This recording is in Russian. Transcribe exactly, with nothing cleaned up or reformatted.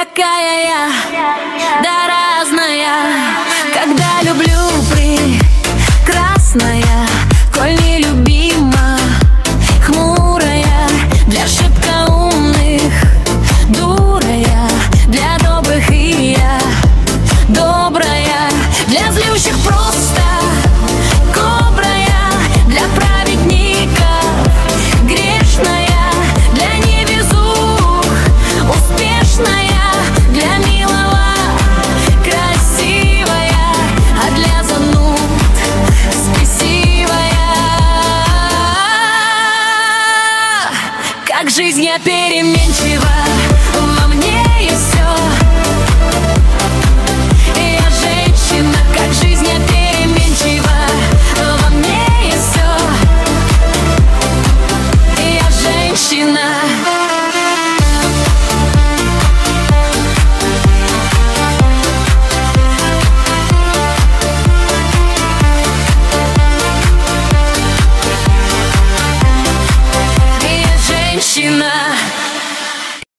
какая я, да разная. Когда люблю, прекрасная, коль нелюбима, хмурая, для шибко умных дурая, для добрых и я добрая, для злющих просто кобрая, для праведников грешная, для невезух успешная, для милого красивая, а для зануд спесивая. Как жизнь я переменчива.